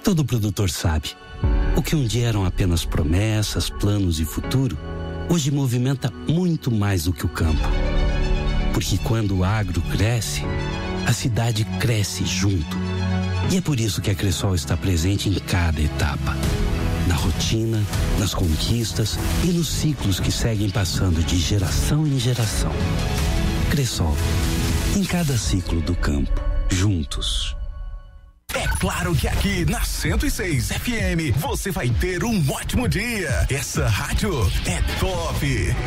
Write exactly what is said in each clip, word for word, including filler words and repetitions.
Todo produtor sabe. O que um dia eram apenas promessas, planos e futuro, hoje movimenta muito mais do que o campo. Porque quando o agro cresce, a cidade cresce junto. E é por isso que a Cressol está presente em cada etapa. Na rotina, nas conquistas e nos ciclos que seguem passando de geração em geração. Cressol, em cada ciclo do campo, juntos. É claro que aqui na cento e seis F M você vai ter um ótimo dia. Essa rádio é top.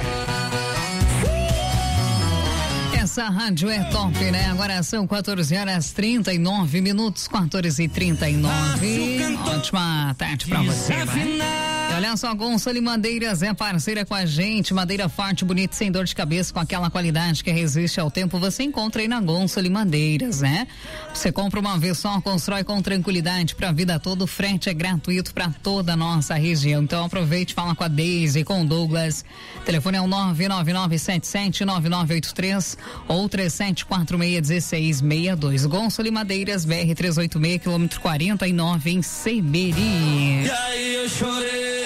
Essa rádio é top, né? Agora são quatorze horas trinta e nove minutos, quatorze e trinta e nove. Ótima tarde pra você, né? E olha só, Gonçalo Madeiras é parceira com a gente. Madeira forte, bonita, sem dor de cabeça, com aquela qualidade que resiste ao tempo. Você encontra aí na Gonçalo Madeiras, né? Você compra uma vez só, constrói com tranquilidade pra vida toda. O frete é gratuito pra toda a nossa região. Então aproveite, fala com a Deise, com o Douglas. O telefone é o nove nove nove sete sete nove nove oito três ou três sete quatro seis um seis seis dois. Gonçalo Madeiras, B R trezentos e oitenta e seis, quilômetro quarenta e nove, em Seberi. E aí eu chorei.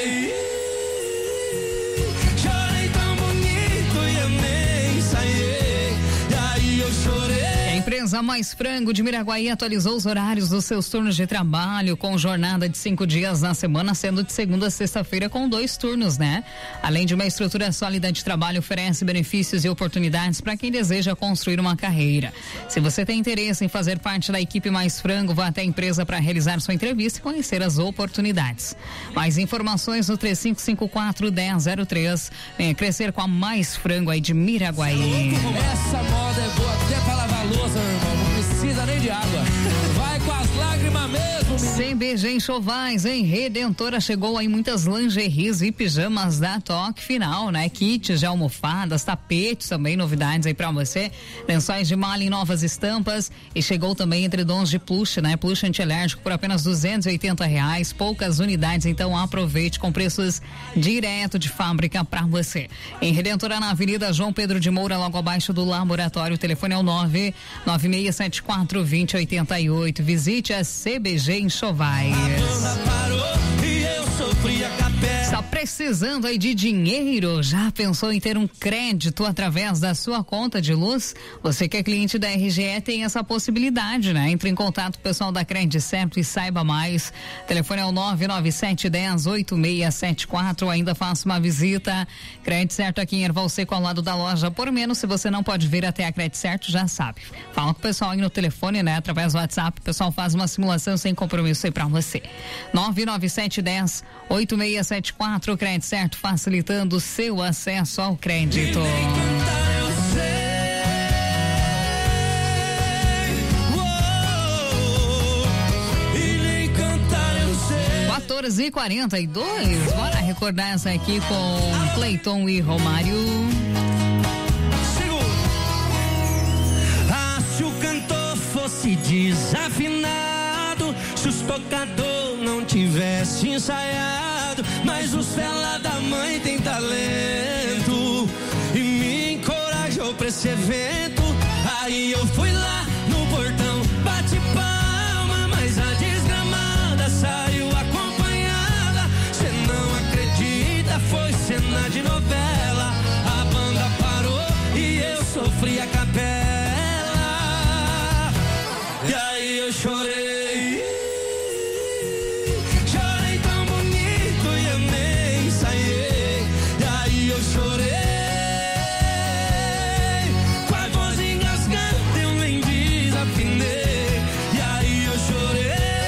Chorei tão bonito e eu nem saí. E aí eu chorei. A empresa Mais Frango de Miraguaí atualizou os horários dos seus turnos de trabalho, com jornada de cinco dias na semana, sendo de segunda a sexta-feira com dois turnos, né? Além de uma estrutura sólida de trabalho, oferece benefícios e oportunidades para quem deseja construir uma carreira. Se você tem interesse em fazer parte da equipe Mais Frango, vá até a empresa para realizar sua entrevista e conhecer as oportunidades. Mais informações no três cinco cinco quatro, um zero zero três. Venha crescer com a Mais Frango aí de Miraguaí. Essa moda é boa até para lavar louça, meu irmão. Não precisa nem de água. Vai com as lágrimas mesmo, menino. C B G Enxovais, em Redentora, chegou aí muitas lingeries e pijamas da Toque Final, né? Kits de almofadas, tapetes também, novidades aí pra você. Lençóis de malha em novas estampas. E chegou também edredons de plush, né? Plush antialérgico por apenas duzentos e oitenta reais. Poucas unidades, então aproveite, com preços direto de fábrica pra você. Em Redentora, na Avenida João Pedro de Moura, logo abaixo do laboratório. O telefone é o nove nove seis sete quatro, dois zero oito oito. Visite a C B G Enxovais. Está precisando aí de dinheiro? Já pensou em ter um crédito através da sua conta de luz? Você que é cliente da R G E tem essa possibilidade, né? Entre em contato com o pessoal da Crédito Certo e saiba mais. O telefone é o nove nove sete um zero, oito seis sete quatro. Ainda faça uma visita. Crédito Certo aqui em Erval Seco, ao lado da loja. Por menos, se você não pode vir até a Crédito Certo, já sabe. Fala com o pessoal aí no telefone, né? Através do WhatsApp. O pessoal faz uma simulação sem compromisso aí pra você. nove nove sete um zero, oito seis sete quatro. Crédito Certo, facilitando o seu acesso ao crédito. quatorze e quarenta e dois. Bora recordar essa aqui com Cleiton e Romário. Ah, se o cantor fosse desafinado, se os tocador não tivesse ensaiado, mas os fela da mãe tem talento e me encorajou pra esse evento. Aí eu fui lá no portão, bate palma, mas a desgramada saiu acompanhada. Cê não acredita, foi cena de novela. A banda parou e eu sofri a capela. E aí eu chorei. Chorei,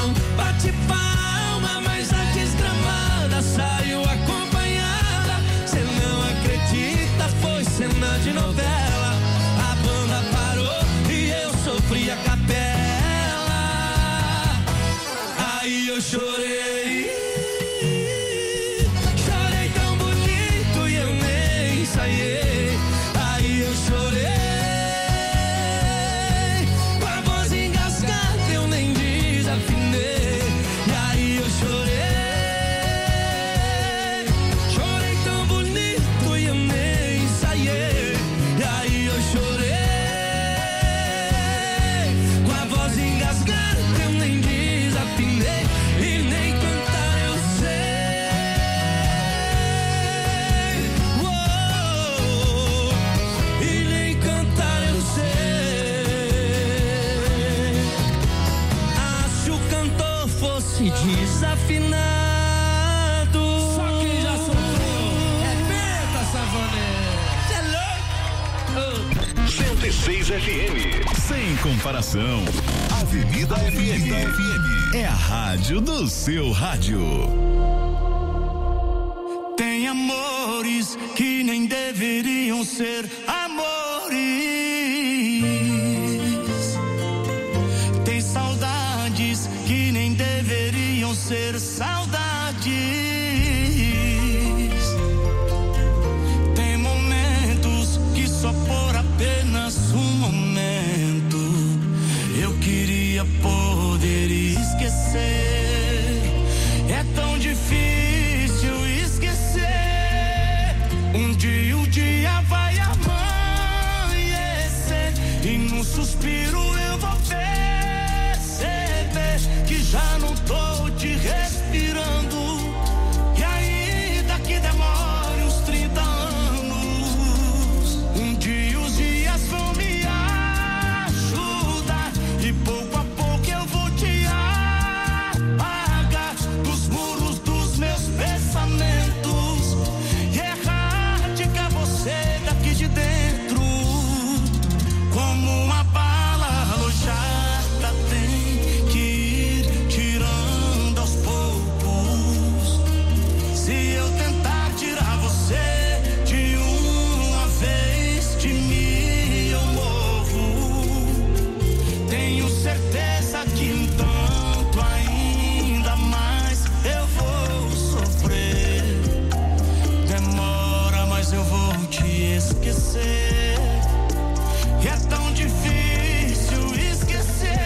não bate palma, mas a desgramada saiu acompanhada. Cê não acredita, foi cena de novela. A banda parou e eu sofri a capela. Aí eu chorei, chorei tão bonito e eu nem ensaiei. Aí eu chorei, com a voz engasgada eu nem desafinei. E aí eu chorei, chorei tão bonito e eu nem ensaiei. E aí eu chorei, com a voz engasgada eu nem desafinei. E nem cantar eu sei, uou, e nem cantar eu sei. Ah, se o cantor fosse desafinado, só quem já sofreu é penta, Savonete. cento e seis F M. Sem comparação. Avenida F M. É a rádio do seu rádio. Tem amores que nem deveriam ser amores. Tem saudades que nem deveriam ser saudades. Tem momentos que só por apenas um momento eu queria poder esquecer. É tão difícil esquecer. Um dia o dia vai amanhecer e num suspiro eu vou perceber que já não tô te respirando. E ainda que demore uns trinta anos, um dia os dias vão me ajudar e pouco a pouco eu vou te apagar dos muros dos meus pensamentos e erradicar você daqui de dentro. Como uma bala alojada tem que ir tirando aos poucos. Se eu tentar tirar você de uma vez, de mim eu morro. Tenho certeza que um tanto ainda mais eu vou sofrer. Demora, mas eu vou te esquecer. E é tão difícil esquecer.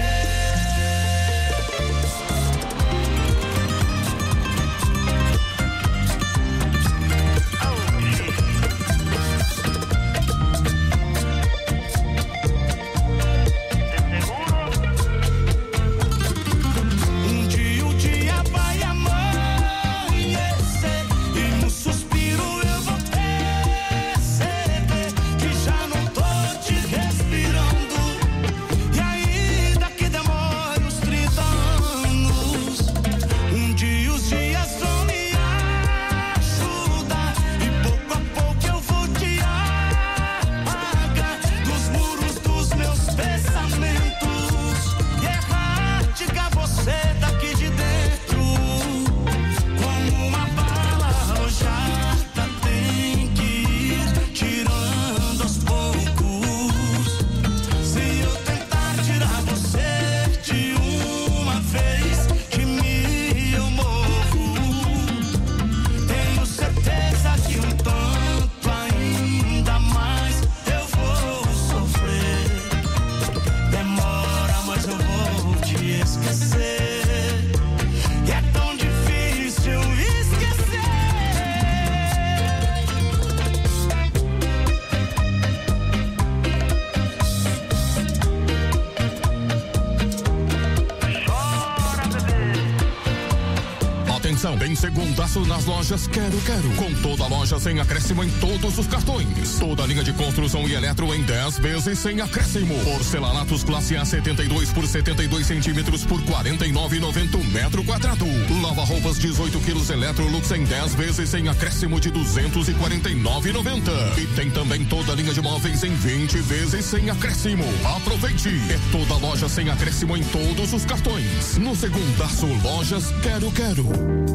Um dia o dia vai amanhecer e no suspiro eu vou perceber que já não tô te respirando. E ainda que demore uns trinta anos, um dia os dias vão me ajudar e pouco a pouco eu vou te apagar dos muros dos meus pensamentos e erradicar você daqui de dentro. Como uma bala alojada tem que ir tirando aos poucos. Se eu tentar tirar você de uma vez, de mim eu morro. Tenho certeza que um tanto ainda mais eu vou sofrer. Demora, mas eu vou te esquecer. E é tão difícil esquecer. Chora, bebê. atenção, tem segundaço nas lojas Quero Quero. Com toda a loja sem acréscimo em todos os cartões. Toda a linha de construção e eletro em dez vezes sem acréscimo. Porcelanatos classe A setenta e dois por setenta e dois centímetros por quarenta e nove reais e noventa centavos metro quadrado. Lava roupas dezoito quilos Electrolux em dez vezes sem acréscimo de duzentos e quarenta e nove reais e noventa centavos. E tem também toda a linha de móveis em vinte vezes sem acréscimo. Aproveite! É toda a loja sem acréscimo em todos os cartões. No Segundaço Lojas Quero Quero.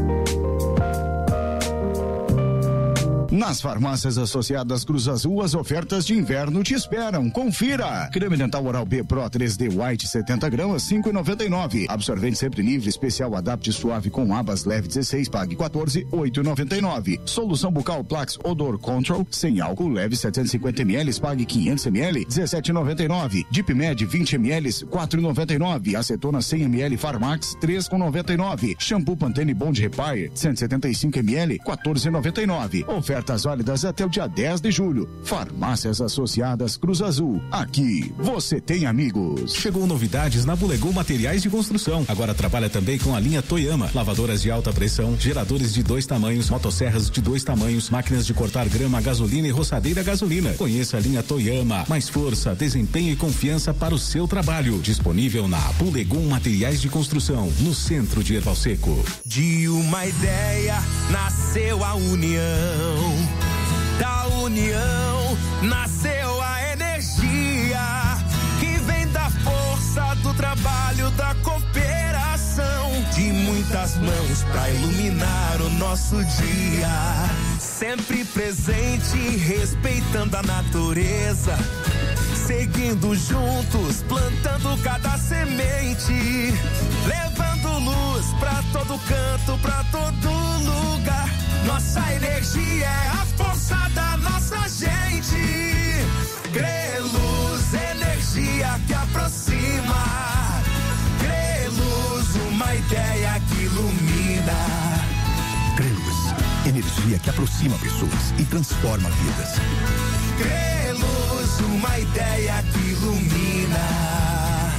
Nas farmácias associadas Cruz Azul, as ofertas de inverno te esperam. Confira! Creme dental Oral-B Pro três D White setenta gramas, cinco reais e noventa e nove centavos. Absorvente sempre livre, especial Adapt Suave com abas leve dezesseis, pague quatorze reais e oito reais e noventa e nove centavos. Solução bucal Plax Odor Control, sem álcool, leve setecentos e cinquenta mililitros, pague quinhentos mililitros, dezessete reais e noventa e nove centavos. Dipmed vinte mililitros, quatro reais e noventa e nove centavos. Acetona cem mililitros, Farmax, três reais e noventa e nove centavos. Shampoo Pantene Bond Repair, cento e setenta e cinco mililitros, quatorze reais e noventa e nove centavos. Ofertas válidas até o dia dez de julho. Farmácias Associadas Cruz Azul. Aqui você tem amigos. Chegou novidades na Bulegou Materiais de Construção. Agora trabalha também com a linha Toyama. Lavadoras de alta pressão, geradores de dois tamanhos, motosserras de dois tamanhos, máquinas de cortar grama, gasolina e roçadeira a gasolina. Conheça a linha Toyama. Mais força, desempenho e confiança para o seu trabalho. Disponível na Bulegou Materiais de Construção, no centro de Erval Seco. De uma ideia nasceu a união. Da união nasceu a energia que vem da força do trabalho, da cooperação, de muitas mãos pra iluminar o nosso dia. Sempre presente, respeitando a natureza, seguindo juntos, plantando cada semente, levando luz pra todo canto, pra todo lugar. Nossa energia é a força da nossa gente. Creluz, energia que aproxima. Creluz, uma ideia que ilumina. Creluz, energia que aproxima pessoas e transforma vidas. Creluz, uma ideia que ilumina.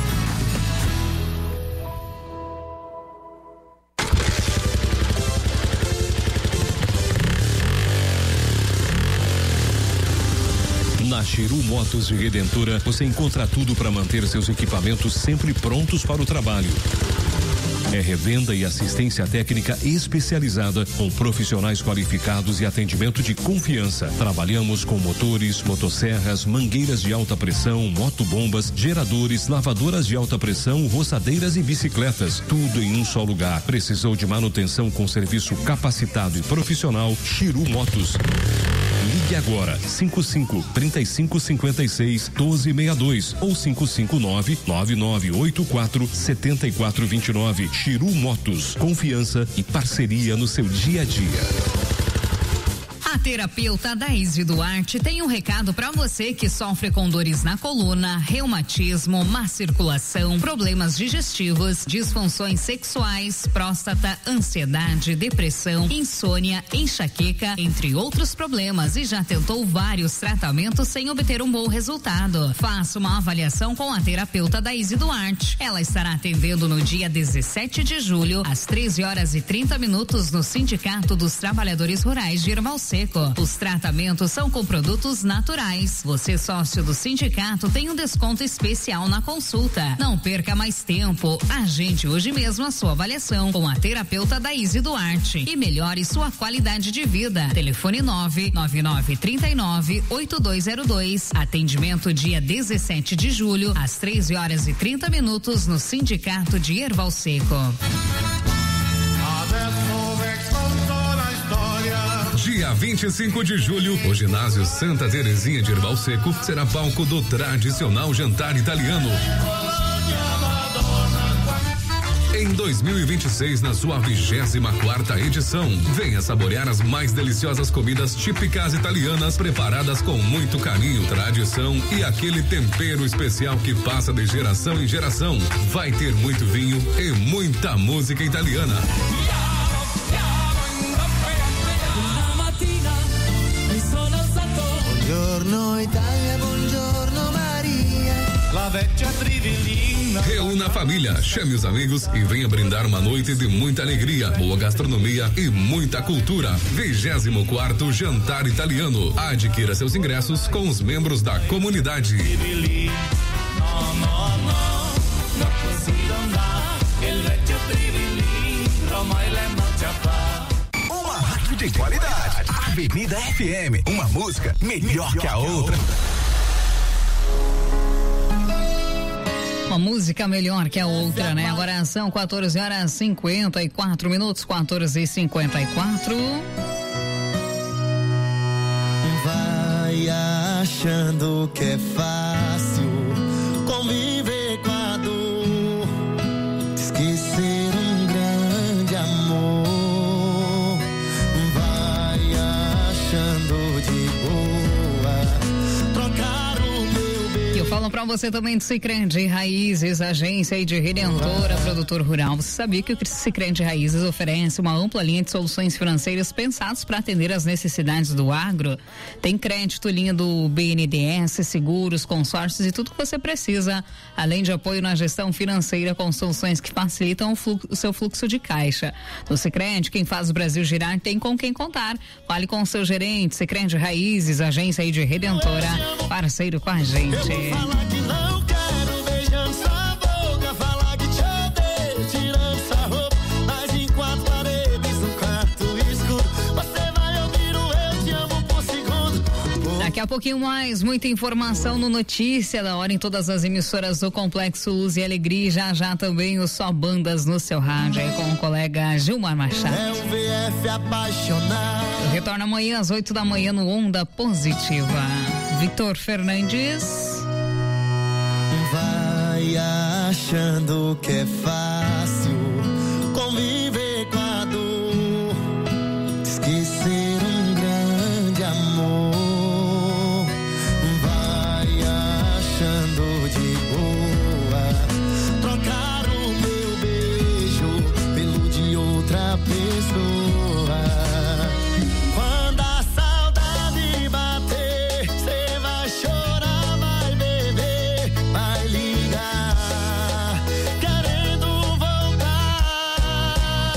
Na Chiru Motos de Redentora, você encontra tudo para manter seus equipamentos sempre prontos para o trabalho. É revenda e assistência técnica especializada com profissionais qualificados e atendimento de confiança. Trabalhamos com motores, motosserras, mangueiras de alta pressão, motobombas, geradores, lavadoras de alta pressão, roçadeiras e bicicletas. Tudo em um só lugar. Precisou de manutenção com serviço capacitado e profissional? Chiru Motos. Ligue agora, cinco cinco, trinta e cinco, cinquenta e seis, doze sessenta e dois ou cinco cinco nove, nove nove oito quatro, sete quatro dois nove. Chiru Motos, confiança e parceria no seu dia a dia. A terapeuta Daísy Duarte tem um recado para você que sofre com dores na coluna, reumatismo, má circulação, problemas digestivos, disfunções sexuais, próstata, ansiedade, depressão, insônia, enxaqueca, entre outros problemas, e já tentou vários tratamentos sem obter um bom resultado. Faça uma avaliação com a terapeuta Daísy Duarte. Ela estará atendendo no dia dezessete de julho, às treze horas e trinta minutos, no Sindicato dos Trabalhadores Rurais de Erval Seco. Os tratamentos são com produtos naturais. Você, sócio do sindicato, tem um desconto especial na consulta. Não perca mais tempo. Agende hoje mesmo a sua avaliação com a terapeuta Daísy Duarte e melhore sua qualidade de vida. Telefone nove nove nove, trinta e nove, oito dois zero dois. Atendimento dia dezessete de julho, às treze horas e trinta minutos, no Sindicato de Erval Seco. Dia vinte e cinco de julho, o ginásio Santa Terezinha de Erval Seco será palco do tradicional jantar italiano. Em dois mil e vinte e seis, na sua vigésima quarta edição, venha saborear as mais deliciosas comidas típicas italianas, preparadas com muito carinho, tradição e aquele tempero especial que passa de geração em geração. Vai ter muito vinho e muita música italiana. Buongiorno Italia, buongiorno Maria. Reúna a família, chame os amigos e venha brindar uma noite de muita alegria, boa gastronomia e muita cultura. vigésimo quarto Jantar Italiano. Adquira seus ingressos com os membros da comunidade. Uma rádio de qualidade. Avenida F M. Uma música melhor que a outra. Uma música melhor que a outra, né? Agora são quatorze horas e cinquenta e quatro minutos, quatorze e cinquenta e quatro. Vai achando que é fácil conviver com a dor, esquecer um grande amor. Vai achando de boa trocar o meu beijo. E eu falo pra você também do Sicredi Raízes, agência aí de Redentora, produtor rural. Você sabia que o Sicredi Raízes oferece uma ampla linha de soluções financeiras pensadas para atender as necessidades do agro? Tem crédito, linha do B N D E S, seguros, consórcios e tudo que você precisa, além de apoio na gestão financeira com soluções que facilitam o, fluxo, o seu fluxo de caixa. No Sicredi, quem faz o Brasil girar tem com quem contar. Fale com o seu gerente. Sicredi Raízes, agência aí de Redentora, parceiro com a gente. Falar que não quero, beijando sua boca. Falar que te odeio, tirando sua roupa. Mas em quatro paredes, no quarto escuro, você vai ouvir o eu te amo por segundo. Daqui a pouquinho mais, muita informação no Notícia da Hora em todas as emissoras do Complexo Luz e Alegria. Já já também o Só Bandas no seu rádio aí com o colega Gilmar Machado. É o V F apaixonado. Eu retorno amanhã às oito da manhã no Onda Positiva. Victor Fernandes. Vai achando que é fácil conviver com a dor, esquecer um grande amor. Vai achando de boa trocar o meu beijo pelo de outra pessoa. Quando a saudade bater, cê vai chorar, vai beber, vai ligar, querendo voltar.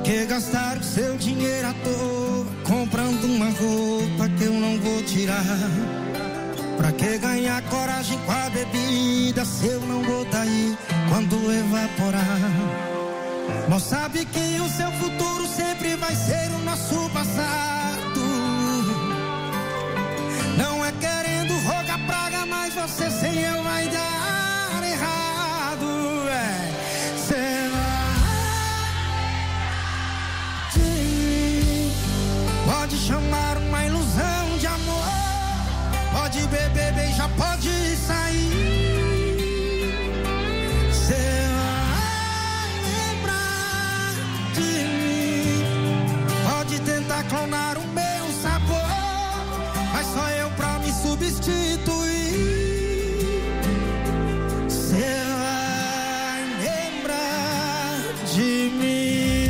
que gastar o seu dinheiro à toa comprando uma roupa que eu não vou tirar? Pra que ganhar coragem com a bebida se eu não vou daí quando evaporar? Mas sabe que o seu futuro sempre vai ser o nosso passado. Não é querendo rogar praga, mas você sem eu vai dar errado. É, cê vai de mim. Pode chamar uma ilusão de amor. Pode beber, beijar, pode sair. Cê vai lembrar de mim. Pode tentar clonar o meu sabor, mas só eu pra me substituir. Cê vai lembrar de mim.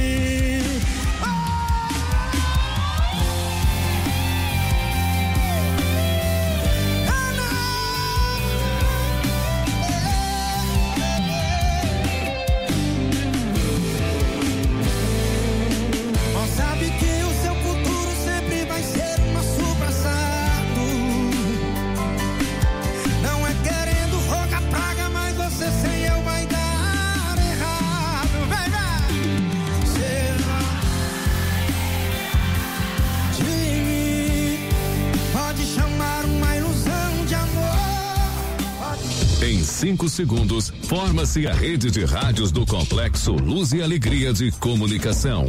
Em cinco segundos, forma-se a rede de rádios do Complexo Luz e Alegria de Comunicação.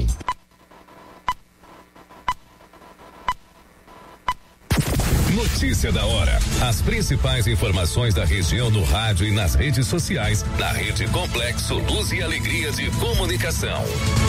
Notícia da hora. As principais informações da região no rádio e nas redes sociais da Rede Complexo Luz e Alegria de Comunicação.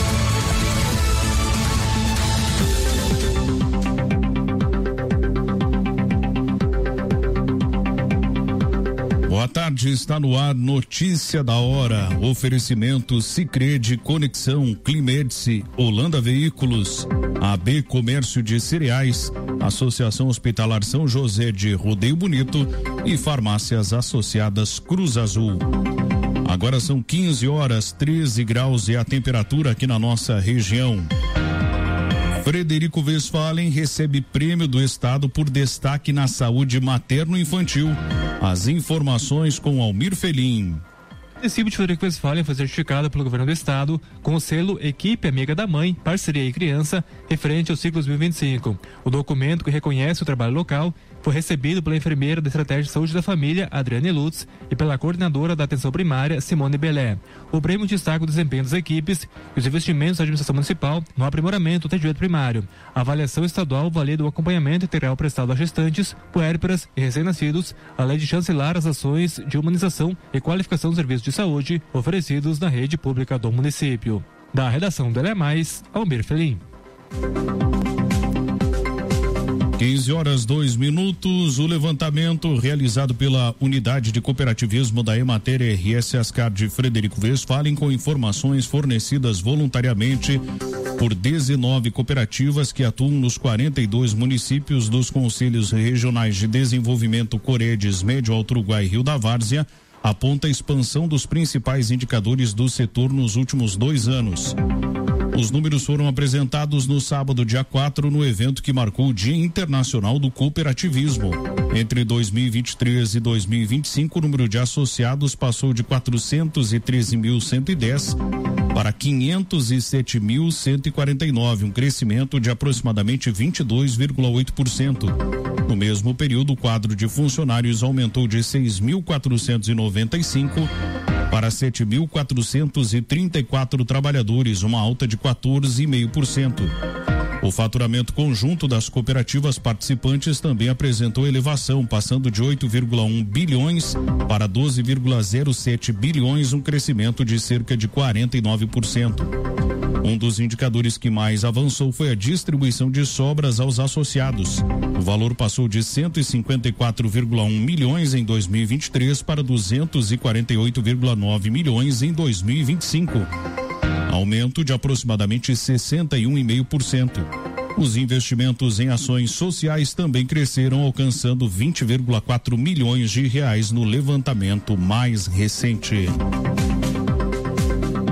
Boa tarde, está no ar Notícia da Hora. Oferecimento Sicredi, Conexão, Climedice, Holanda Veículos, A B Comércio de Cereais, Associação Hospitalar São José de Rodeio Bonito e Farmácias Associadas Cruz Azul. Agora são quinze horas, treze graus e a temperatura aqui na nossa região. Frederico Westphalen recebe prêmio do Estado por destaque na saúde materno-infantil. As informações com Almir Felim. O município de Frederico Westphalen foi certificado pelo governo do estado com o selo Equipe Amiga da Mãe, Parceria e Criança, referente ao ciclo dois mil e vinte e cinco. O documento que reconhece o trabalho local foi recebido pela enfermeira da Estratégia de Saúde da Família, Adriane Lutz, e pela coordenadora da Atenção Primária, Simone Belé. O prêmio destaca o desempenho das equipes e os investimentos da administração municipal no aprimoramento do atendimento primário. A avaliação estadual valida o acompanhamento integral prestado a gestantes, puérperas e recém-nascidos, além de chancelar as ações de humanização e qualificação dos serviços de saúde oferecidos na rede pública do município. Da redação do Ele é Mais, Almir Felim. quinze horas, dois minutos. O levantamento realizado pela Unidade de Cooperativismo da Emater R S Ascar de Frederico Westphalen, com informações fornecidas voluntariamente por dezenove cooperativas que atuam nos quarenta e dois municípios dos Conselhos Regionais de Desenvolvimento Coredes, Médio Alto Uruguai e Rio da Várzea, aponta a expansão dos principais indicadores do setor nos últimos dois anos. Os números foram apresentados no sábado, dia quatro, no evento que marcou o Dia Internacional do Cooperativismo. Entre dois mil e vinte e três e dois mil e vinte e cinco, o número de associados passou de quatrocentos e treze mil cento e dez para quinhentos e sete mil cento e quarenta e nove, um crescimento de aproximadamente vinte e dois vírgula oito por cento. No mesmo período, o quadro de funcionários aumentou de seis mil quatrocentos e noventa e cinco para sete mil quatrocentos e trinta e quatro trabalhadores, uma alta de quatorze vírgula cinco por cento. O faturamento conjunto das cooperativas participantes também apresentou elevação, passando de oito vírgula um bilhões para doze vírgula zero sete bilhões, um crescimento de cerca de quarenta e nove por cento. Um dos indicadores que mais avançou foi a distribuição de sobras aos associados. O valor passou de cento e cinquenta e quatro vírgula um milhões em dois mil e vinte e três para duzentos e quarenta e oito vírgula nove milhões em dois mil e vinte e cinco. Aumento de aproximadamente sessenta e um vírgula cinco por cento. Os investimentos em ações sociais também cresceram, alcançando vinte vírgula quatro milhões de reais no levantamento mais recente.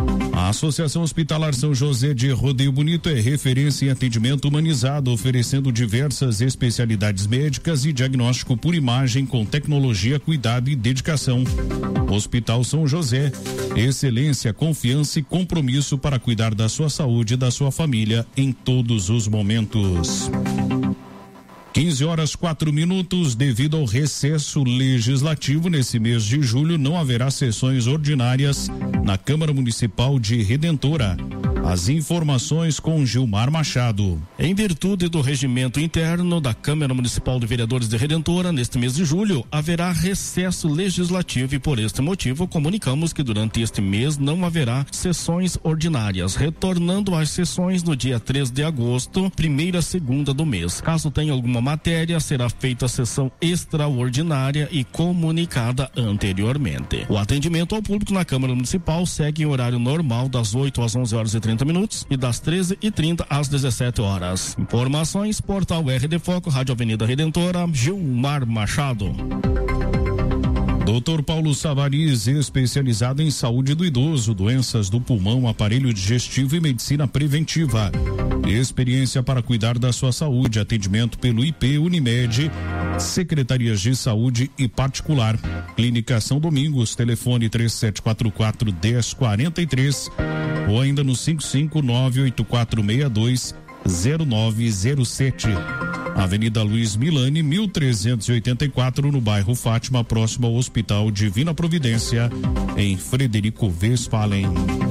A Associação Hospitalar São José de Rodeio Bonito é referência em atendimento humanizado, oferecendo diversas especialidades médicas e diagnóstico por imagem com tecnologia, cuidado e dedicação. Hospital São José, excelência, confiança e compromisso para cuidar da sua saúde e da sua família em todos os momentos. quinze horas quatro minutos, devido ao recesso legislativo nesse mês de julho, não haverá sessões ordinárias na Câmara Municipal de Redentora. As informações com Gilmar Machado. Em virtude do regimento interno da Câmara Municipal de Vereadores de Redentora, neste mês de julho, haverá recesso legislativo e por este motivo comunicamos que durante este mês não haverá sessões ordinárias, retornando às sessões no dia três de agosto, primeira segunda do mês. Caso tenha alguma matéria, será feita a sessão extraordinária e comunicada anteriormente. O atendimento ao público na Câmara Municipal segue em horário normal das oito às onze horas e trinta minutos e das treze e trinta às dezessete horas. Informações, portal R de Foco, Rádio Avenida Redentora, Gilmar Machado. doutor Paulo Savariz, especializado em saúde do idoso, doenças do pulmão, aparelho digestivo e medicina preventiva. Experiência para cuidar da sua saúde, atendimento pelo I P, Unimed, secretarias de saúde e particular. Clínica São Domingos, telefone três sete quatro quatro, um zero quatro três ou ainda no cinco cinco nove oito quatro seis dois zero nove zero sete. Avenida Luiz Milani, mil trezentos e oitenta e quatro, no bairro Fátima, próximo ao Hospital Divina Providência, em Frederico Westphalen.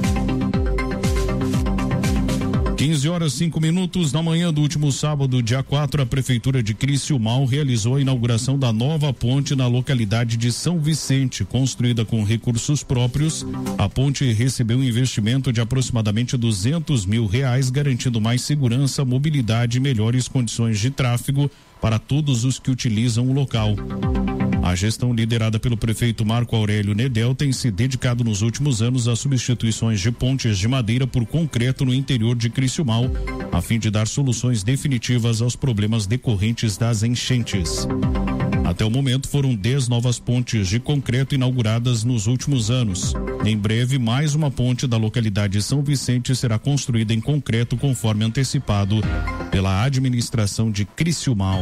quinze horas cinco minutos, na manhã do último sábado, dia quatro, a Prefeitura de Criciúmal realizou a inauguração da nova ponte na localidade de São Vicente. Construída com recursos próprios, a ponte recebeu um investimento de aproximadamente duzentos mil reais, garantindo mais segurança, mobilidade e melhores condições de tráfego para todos os que utilizam o local. A gestão liderada pelo prefeito Marco Aurélio Nedel tem se dedicado nos últimos anos às substituições de pontes de madeira por concreto no interior de Criciúmal, a fim de dar soluções definitivas aos problemas decorrentes das enchentes. Até o momento foram dez novas pontes de concreto inauguradas nos últimos anos. Em breve, mais uma ponte da localidade de São Vicente será construída em concreto, conforme antecipado pela administração de Criciúmal.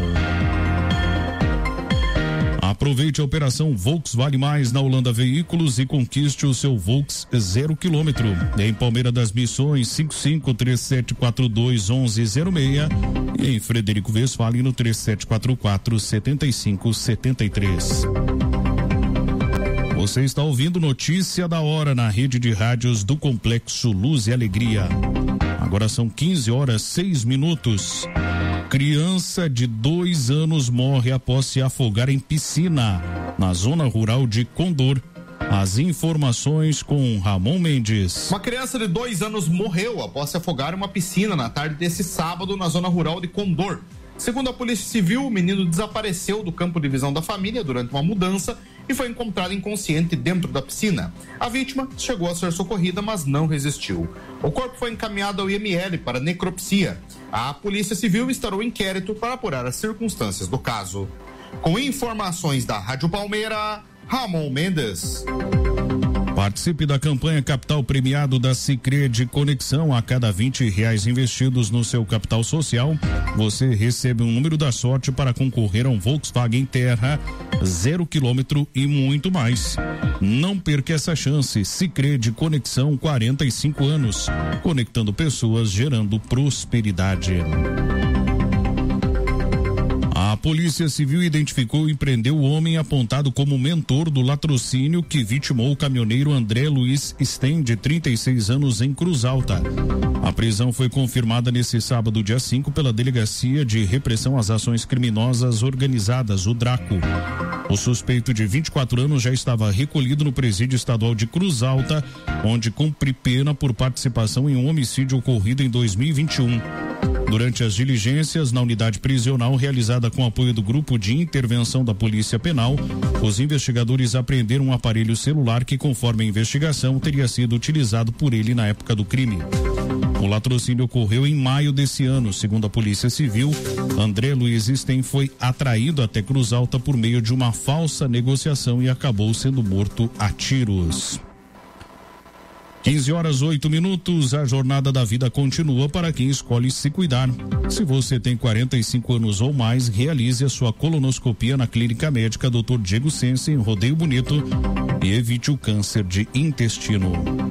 Aproveite a operação Volks Vale Mais na Holanda Veículos e conquiste o seu Volks zero quilômetro. Em Palmeira das Missões, cinco cinco três sete quatro dois um um zero seis e em Frederico Westphalen no três sete quatro quatro sete cinco sete três. Você está ouvindo Notícia da Hora na rede de rádios do Complexo Luz e Alegria. Agora são quinze horas seis minutos. Criança de dois anos morre após se afogar em piscina na zona rural de Condor. As informações com Ramon Mendes. Uma criança de dois anos morreu após se afogar em uma piscina na tarde desse sábado na zona rural de Condor. Segundo a Polícia Civil, o menino desapareceu do campo de visão da família durante uma mudança e foi encontrado inconsciente dentro da piscina. A vítima chegou a ser socorrida, mas não resistiu. O corpo foi encaminhado ao I M L para necropsia. A Polícia Civil instaurou inquérito para apurar as circunstâncias do caso. Com informações da Rádio Palmeira, Ramon Mendes. Participe da campanha Capital Premiado da Sicredi Conexão. A cada vinte reais investidos no seu capital social, você recebe um número da sorte para concorrer a um Volkswagen Terra zero quilômetro e muito mais. Não perca essa chance. Sicredi Conexão, quarenta e cinco anos, conectando pessoas, gerando prosperidade. A Polícia Civil identificou e prendeu o homem apontado como mentor do latrocínio que vitimou o caminhoneiro André Luiz Sten, de trinta e seis anos, em Cruz Alta. A prisão foi confirmada nesse sábado, dia cinco, pela Delegacia de Repressão às Ações Criminosas Organizadas, o DRACO. O suspeito, de vinte e quatro anos, já estava recolhido no Presídio Estadual de Cruz Alta, onde cumpre pena por participação em um homicídio ocorrido em dois mil e vinte e um. Durante as diligências na unidade prisional realizada com apoio do Grupo de Intervenção da Polícia Penal, os investigadores apreenderam um aparelho celular que, conforme a investigação, teria sido utilizado por ele na época do crime. O latrocínio ocorreu em maio desse ano. Segundo a Polícia Civil, André Luiz Sten foi atraído até Cruz Alta por meio de uma falsa negociação e acabou sendo morto a tiros. quinze horas, oito minutos, a jornada da vida continua para quem escolhe se cuidar. Se você tem quarenta e cinco anos ou mais, realize a sua colonoscopia na Clínica Médica doutor Diego Sense, em Rodeio Bonito, e evite o câncer de intestino.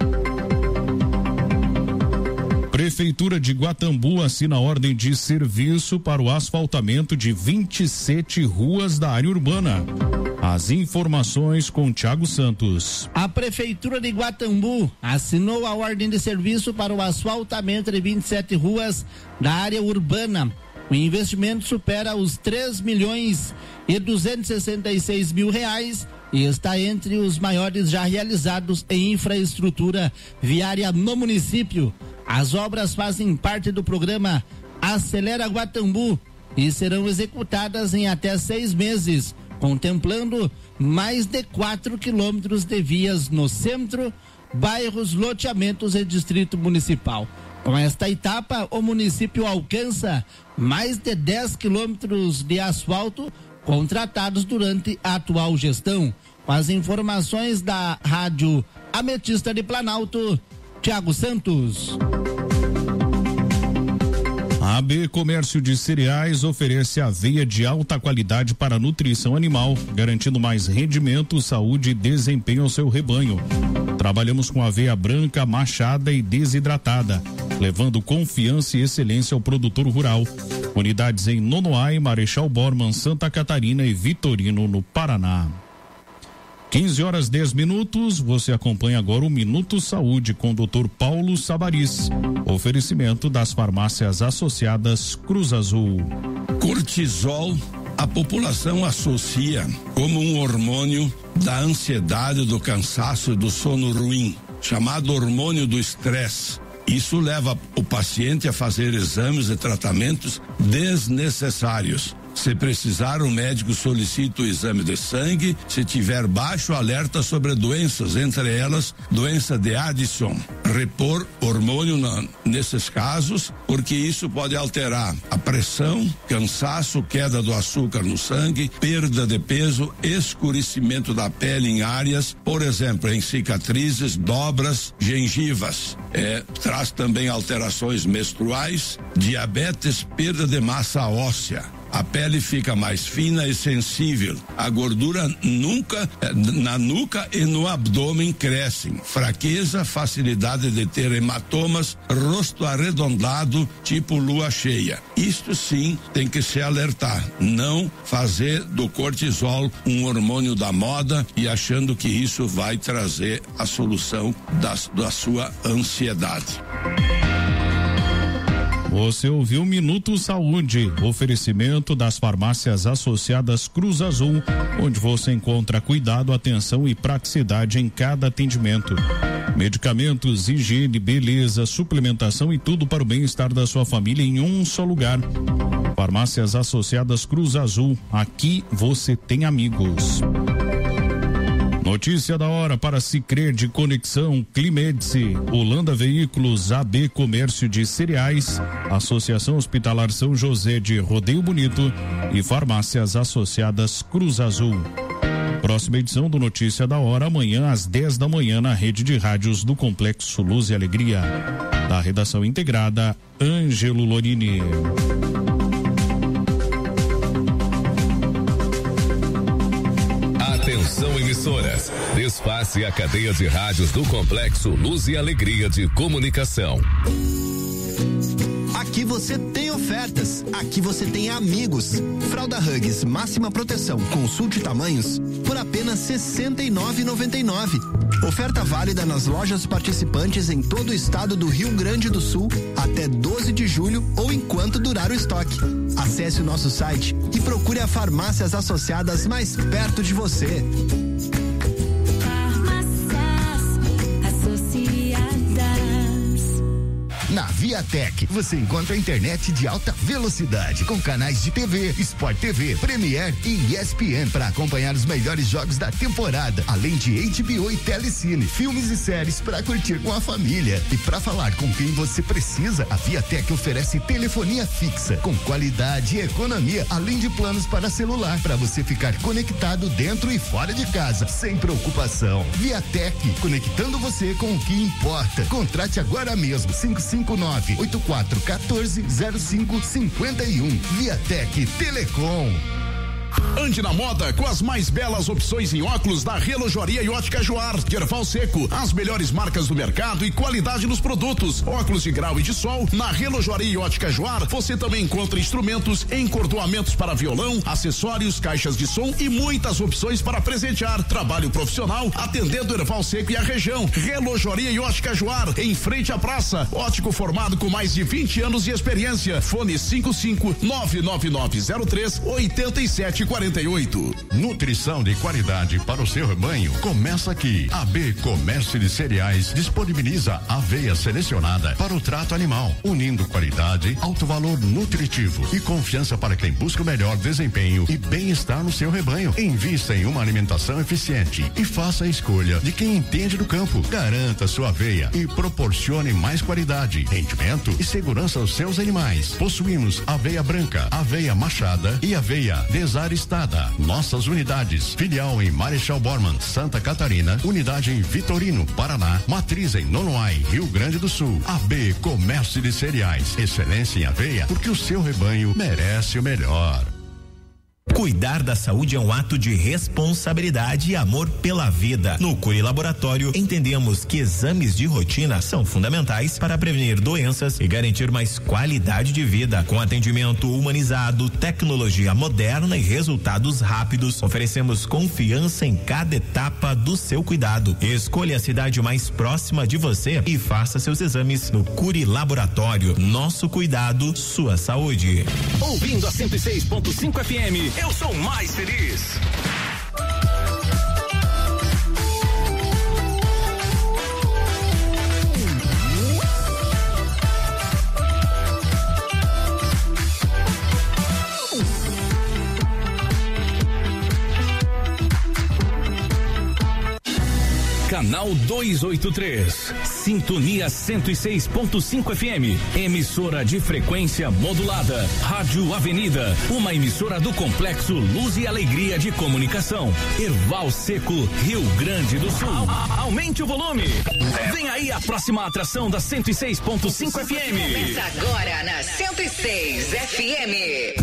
Prefeitura de Guatambu assina ordem de serviço para o asfaltamento de vinte e sete ruas da área urbana. As informações com Thiago Santos. A Prefeitura de Guatambu assinou a ordem de serviço para o asfaltamento de vinte e sete ruas da área urbana. O investimento supera os três milhões e duzentos e sessenta e seis mil reais e está entre os maiores já realizados em infraestrutura viária no município. As obras fazem parte do programa Acelera Guatambu e serão executadas em até seis meses, contemplando mais de quatro quilômetros de vias no centro, bairros, loteamentos e distrito municipal. Com esta etapa, o município alcança mais de dez quilômetros de asfalto contratados durante a atual gestão. Com as informações da Rádio Ametista de Planalto, Thiago Santos. A A B Comércio de Cereais oferece aveia de alta qualidade para nutrição animal, garantindo mais rendimento, saúde e desempenho ao seu rebanho. Trabalhamos com aveia branca, machada e desidratada, levando confiança e excelência ao produtor rural. Unidades em Nonoai, Marechal Bormann, Santa Catarina e Vitorino, no Paraná. quinze horas dez minutos, você acompanha agora o Minuto Saúde com o doutor Paulo Sabaris. Oferecimento das farmácias associadas Cruz Azul. Cortisol, a população associa como um hormônio da ansiedade, do cansaço e do sono ruim, chamado hormônio do estresse. Isso leva o paciente a fazer exames e tratamentos desnecessários. Se precisar, o médico solicita o exame de sangue. Se tiver baixo, alerta sobre doenças, entre elas doença de Addison. Repor hormônio na, nesses casos, porque isso pode alterar a pressão, cansaço, queda do açúcar no sangue, perda de peso, escurecimento da pele em áreas, por exemplo, em cicatrizes, dobras, gengivas. É, traz também alterações menstruais, diabetes, perda de massa óssea. A pele fica mais fina e sensível. A gordura nunca, na nuca e no abdômen crescem. Fraqueza, facilidade de ter hematomas, rosto arredondado, tipo lua cheia. Isto sim tem que se alertar. Não fazer do cortisol um hormônio da moda e achando que isso vai trazer a solução da, da sua ansiedade. Você ouviu Minuto Saúde, oferecimento das farmácias associadas Cruz Azul, onde você encontra cuidado, atenção e praticidade em cada atendimento. Medicamentos, higiene, beleza, suplementação e tudo para o bem-estar da sua família em um só lugar. Farmácias associadas Cruz Azul, aqui você tem amigos. Notícia da hora para Sicredi Conexão, Climedice, Holanda Veículos, A B Comércio de Cereais, Associação Hospitalar São José de Rodeio Bonito e Farmácias Associadas Cruz Azul. Próxima edição do Notícia da Hora, amanhã às dez da manhã na rede de rádios do Complexo Luz e Alegria. Da redação integrada, Ângelo Lorini. Atenção, emissoras. Desface a cadeia de rádios do Complexo Luz e Alegria de Comunicação. Aqui você tem ofertas, aqui você tem amigos. Fralda Huggies máxima proteção, consulte tamanhos por apenas sessenta e nove reais e noventa e nove centavos. Oferta válida nas lojas participantes em todo o estado do Rio Grande do Sul até doze de julho ou enquanto durar o estoque. Acesse o nosso site e procure a farmácias associadas mais perto de você. Farmácias Associadas. Na Via Viatec, você encontra a internet de alta velocidade com canais de T V, Sport T V, Premiere e E S P N para acompanhar os melhores jogos da temporada, além de H B O e Telecine, filmes e séries para curtir com a família. E para falar com quem você precisa, a Viatec oferece telefonia fixa com qualidade e economia, além de planos para celular para você ficar conectado dentro e fora de casa, sem preocupação. Viatec, conectando você com o que importa. Contrate agora mesmo cinco cinco nove, oito quatro um quatro, zero cinco cinco um. Viatec Telecom. Ande na moda com as mais belas opções em óculos da Relojoaria e Ótica Joar, de Erval Seco. As melhores marcas do mercado e qualidade nos produtos. Óculos de grau e de sol, na Relojoaria e Ótica Joar, você também encontra instrumentos, encordoamentos para violão, acessórios, caixas de som e muitas opções para presentear. Trabalho profissional, atendendo Erval Seco e a região. Relojoaria e Ótica Joar, em frente à praça. Ótico formado com mais de vinte anos de experiência. Fone cinco cinco nove nove nove zero três oito sete quarenta e oito. Nutrição de qualidade para o seu rebanho começa aqui. A B Comércio de Cereais disponibiliza aveia selecionada para o trato animal, unindo qualidade, alto valor nutritivo e confiança para quem busca o melhor desempenho e bem-estar no seu rebanho. Invista em uma alimentação eficiente e faça a escolha de quem entende do campo. Garanta sua aveia e proporcione mais qualidade, rendimento e segurança aos seus animais. Possuímos aveia branca, aveia machada e aveia desaristada. Nossas unidades: filial em Marechal Bormann, Santa Catarina, unidade em Vitorino, Paraná, matriz em Nonoai, Rio Grande do Sul. A B Comércio de Cereais, excelência em aveia, porque o seu rebanho merece o melhor. Cuidar da saúde é um ato de responsabilidade e amor pela vida. No Curi Laboratório, entendemos que exames de rotina são fundamentais para prevenir doenças e garantir mais qualidade de vida. Com atendimento humanizado, tecnologia moderna e resultados rápidos, oferecemos confiança em cada etapa do seu cuidado. Escolha a cidade mais próxima de você e faça seus exames no Curi Laboratório. Nosso cuidado, sua saúde. Ouvindo a cento e seis ponto cinco F M, eu sou mais feliz. Canal duzentos e oitenta e três, Sintonia cento e seis ponto cinco F M, emissora de frequência modulada, Rádio Avenida, uma emissora do Complexo Luz e Alegria de Comunicação, Erval Seco, Rio Grande do Sul. Aumente o volume. Vem aí a próxima atração da cento e seis ponto cinco F M. Começa agora na cento e seis F M.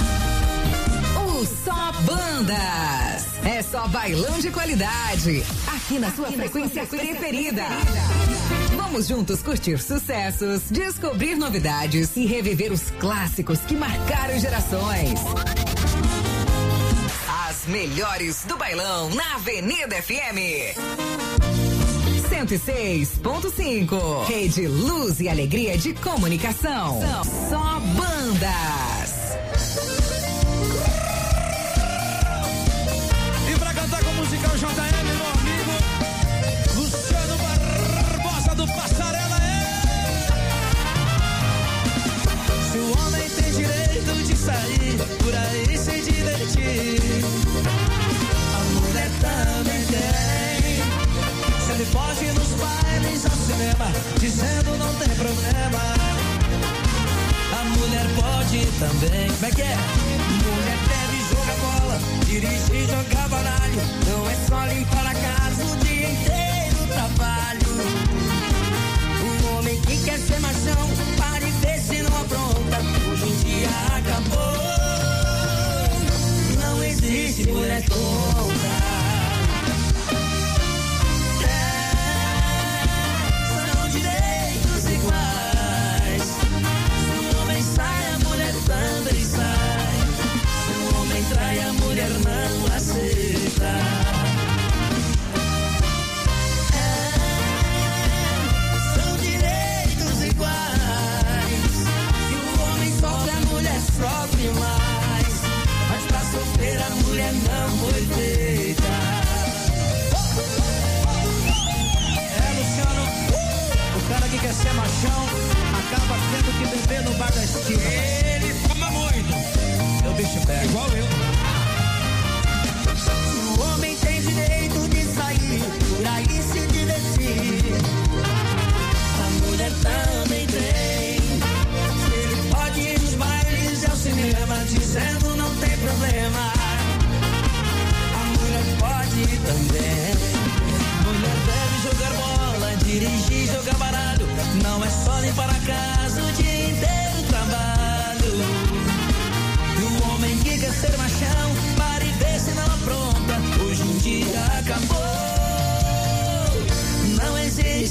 O Só Bandas. É só bailão de qualidade. Aqui na sua, aqui frequência, na sua frequência preferida. preferida. Vamos juntos curtir sucessos, descobrir novidades e reviver os clássicos que marcaram gerações. As melhores do bailão na Avenida F M. cento e seis ponto cinco. Rede Luz e Alegria de Comunicação. Só Bandas. Musical J M, meu amigo Luciano Barbosa do Passarela. É. Se o homem tem direito de sair por aí se divertir, a mulher também tem. Se ele pode ir nos bailes ao cinema, dizendo não tem problema, a mulher pode também. Como é que é? Mulher deve jogar bola, dirigir, jogar baralho. Não é só limpar a casa o dia inteiro, trabalho. Um homem que quer ser machão, pare e vê se não apronta. Hoje em dia acabou, não existe mulher tonta. É, são direitos iguais. Se um homem sai, a mulher também sai. Se um homem trai, a mulher não aceita.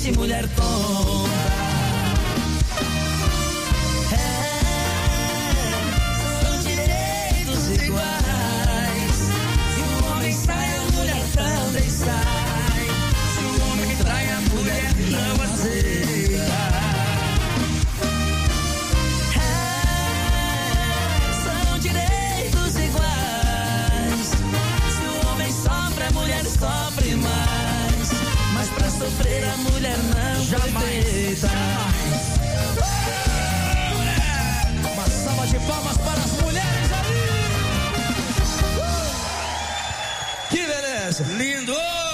parece mulher tonta. É, são direitos iguais. Se o homem sai, a mulher também sai. Se o homem trai, a mulher não aceita. É, são direitos iguais. Se o homem sofre, a mulher sofre mais. Mas pra sofrer a mulher não jamais foi feita. Uma salva de palmas para as mulheres aí. Que beleza, lindo.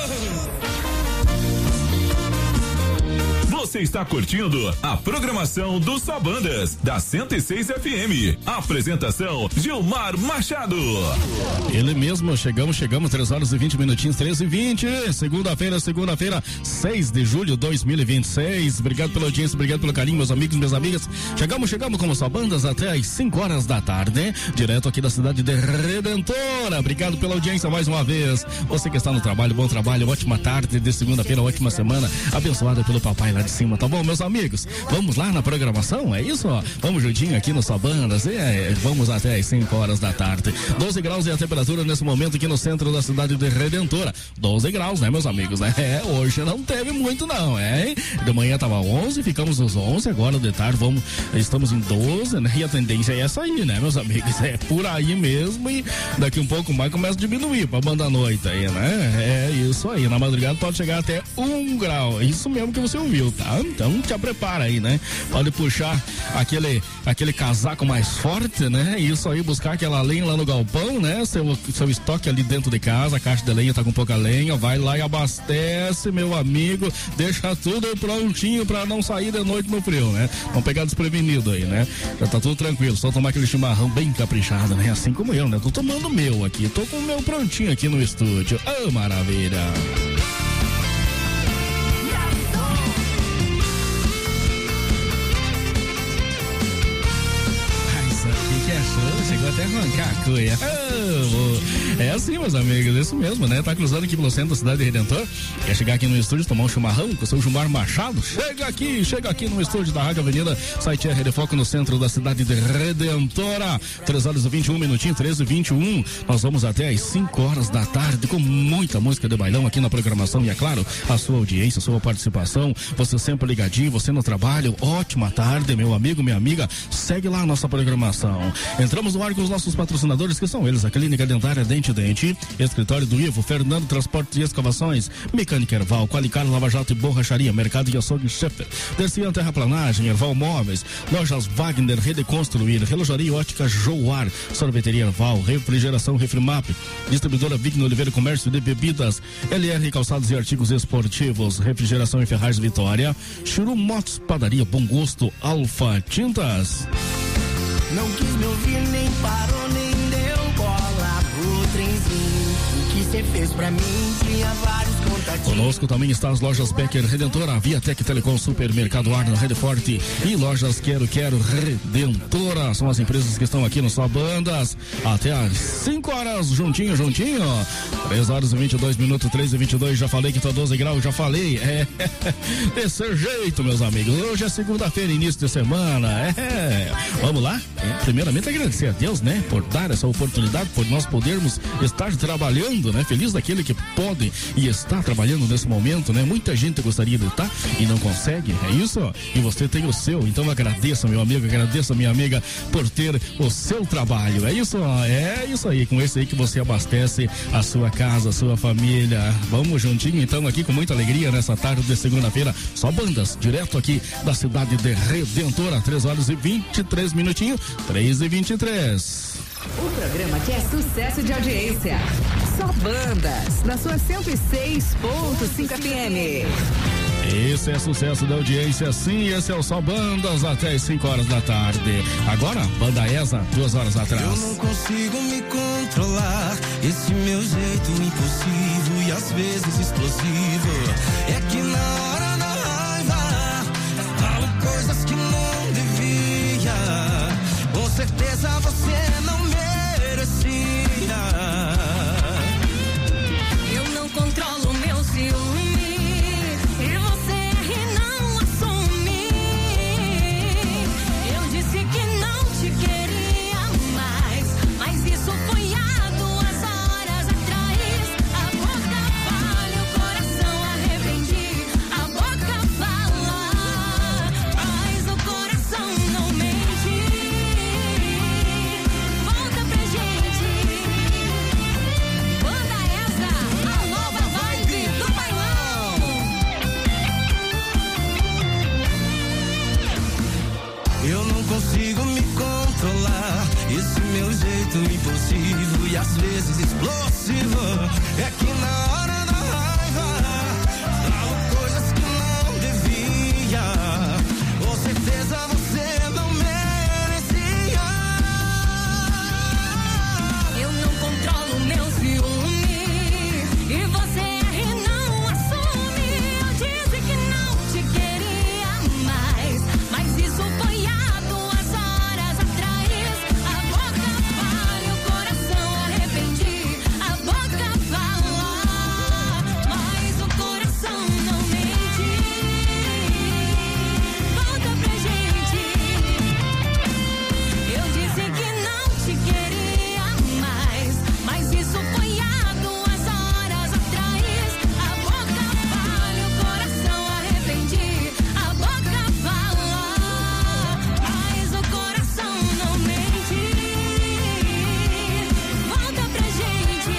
Você está curtindo a programação do Só Bandas da cento e seis F M. Apresentação Gilmar Machado. Ele mesmo, chegamos, chegamos, três horas e vinte minutinhos, treze e vinte, segunda-feira, segunda-feira, seis de julho de dois mil e vinte e seis. Obrigado pela audiência, obrigado pelo carinho, meus amigos, minhas amigas. Chegamos, chegamos como Só Bandas até às cinco horas da tarde, direto aqui da cidade de Redentora. Obrigado pela audiência mais uma vez. Você que está no trabalho, bom trabalho, ótima tarde de segunda-feira, ótima semana, abençoada pelo papai lá de cima, tá bom, meus amigos? Vamos lá na programação, é isso, ó. Vamos juntinho aqui no Só Bandas, é, vamos até às cinco horas da tarde. doze graus é a temperatura nesse momento aqui no centro da cidade de Redentora. doze graus, né, meus amigos? É, hoje não teve muito não, é? De manhã tava onze, ficamos nos onze, agora de tarde vamos, estamos em doze, né? E a tendência é essa aí, né, meus amigos? É por aí mesmo e daqui um pouco mais começa a diminuir pra banda noite aí, né? É isso aí, na madrugada pode chegar até um grau, isso mesmo que você ouviu, tá? Então te prepara aí, né? Pode puxar aquele, aquele casaco mais forte, né? Isso aí, buscar aquela lenha lá no galpão, né? Seu, seu estoque ali dentro de casa, a caixa de lenha tá com pouca lenha, vai lá e abastece, meu amigo, deixa tudo prontinho pra não sair de noite no frio, né? Não pegar desprevenido aí, né? Já tá tudo tranquilo, só tomar aquele chimarrão bem caprichado, né? Assim como eu, né? Tô tomando o meu aqui, tô com o meu prontinho aqui no estúdio. Ah, maravilha! Chegou até a arrancar a cuia. Oh, é assim, meus amigos, isso mesmo, né? Tá cruzando aqui pelo centro da cidade de Redentor. Quer chegar aqui no estúdio, tomar um chimarrão com o seu Gilmar Machado? Chega aqui, chega aqui no estúdio da Rádio Avenida, site R de Foco no centro da cidade de Redentora. três horas e vinte e um minutinhos, treze e vinte e um. Nós vamos até às cinco horas da tarde com muita música de bailão aqui na programação e, é claro, a sua audiência, a sua participação. Você sempre ligadinho, você no trabalho. Ótima tarde, meu amigo, minha amiga. Segue lá a nossa programação. Entramos no ar com os nossos patrocinadores, que são eles: a Clínica Dentária Dente Dente, Escritório do Ivo, Fernando Transportes e Escavações, Mecânica Erval, Qualicar Lava Jato e Borracharia, Mercado de Açougue Scheffer, Dercian Terraplanagem, Erval Móveis, Lojas Wagner, Rede Construir, Relojaria Ótica Jouar, Sorveteria Erval, Refrigeração Refrimap, Distribuidora Vigno Oliveira Comércio de Bebidas, L R Calçados e Artigos Esportivos, Refrigeração e Ferraz Vitória, Chiru Motos, Padaria Bom Gosto, Alfa Tintas. Não quis me ouvir, nem parou, nem deu bola pro trenzinho. O que cê fez pra mim tinha vários contatinhos. Conosco também está as lojas Becker Redentora, Viatec Telecom, Supermercado Arno, Rede Forte e lojas Quero Quero Redentora. São as empresas que estão aqui no Só Bandas até às cinco horas, juntinho, juntinho. três horas e vinte e dois minutos, três e vinte e dois. Já falei que tá doze graus, já falei. É desse jeito, meus amigos. Hoje é segunda-feira, início de semana. É. Vamos lá? É, primeiramente agradecer a Deus, né, por dar essa oportunidade, por nós podermos estar trabalhando, né? Feliz daquele que pode e está trabalhando nesse momento, né? Muita gente gostaria de estar e não consegue, é isso? E você tem o seu, então agradeça, meu amigo, agradeça, minha amiga, por ter o seu trabalho, é isso? É isso aí, com esse aí que você abastece a sua casa, a sua família. Vamos juntinho, então, aqui com muita alegria nessa tarde de segunda-feira. Só Bandas, direto aqui da cidade de Redentora, três horas e vinte e três minutinhos, três e vinte e três. O programa que é sucesso de audiência. Só Bandas, na sua cento e seis ponto cinco F M. Esse é sucesso da audiência, sim, esse é o Só Bandas até as cinco horas da tarde. Agora, Banda ESA, duas horas atrás. Eu não consigo me controlar, esse meu jeito impulsivo e às vezes explosivo. É que na hora da raiva, falo coisas que não devia. Com certeza você não merecia. Eu não controlo meu ciúme e você é jeito impossível e às vezes explosivo. É que na hora da raiva falo coisas que não devia. Com certeza você não merecia. Eu não controlo meu ciúme e você erra e não assume. Eu disse que não te queria mais, mas isso foi há duas horas atrás. A boca fala e o coração arrependi. A boca fala, mas o coração não mente. Volta pra gente. Eu disse que não te queria mais, mas isso foi há duas horas atrás. A boca fala e o coração arrependi. A boca fala, mas o coração não mente. Volta pra gente.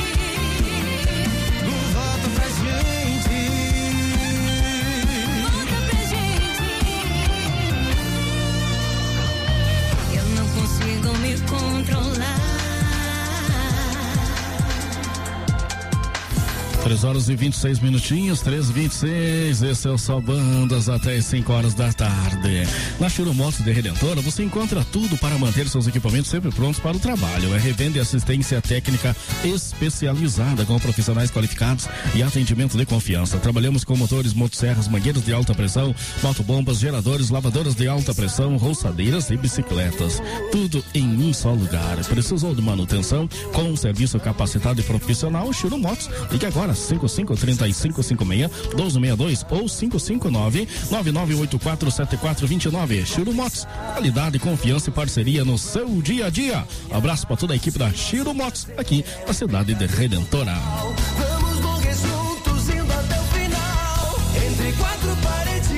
Volta pra gente. Volta pra gente. Eu não consigo me controlar. três horas e vinte e seis minutinhos, três e vinte e seis, esse é o Só Bandas até as cinco horas da tarde. Na Chiro Motos de Redentora você encontra tudo para manter seus equipamentos sempre prontos para o trabalho. É revenda e assistência técnica especializada com profissionais qualificados e atendimento de confiança. Trabalhamos com motores, motosserras, mangueiras de alta pressão, motobombas, geradores, lavadoras de alta pressão, roçadeiras e bicicletas. Tudo em um só lugar. Precisou de manutenção com um serviço capacitado e profissional? Chiro Motos. Ligue agora cinco cinco três cinco cinco seis dois seis dois ou cinco cinco nove nove nove oito quatro sete quatro dois nove. Chiro Motos, qualidade, confiança e parceria no seu dia a dia. Abraço para toda a equipe da Chiro Motos aqui na cidade de Redentora. Vamos morrer juntos indo até o final, entre quatro paredes.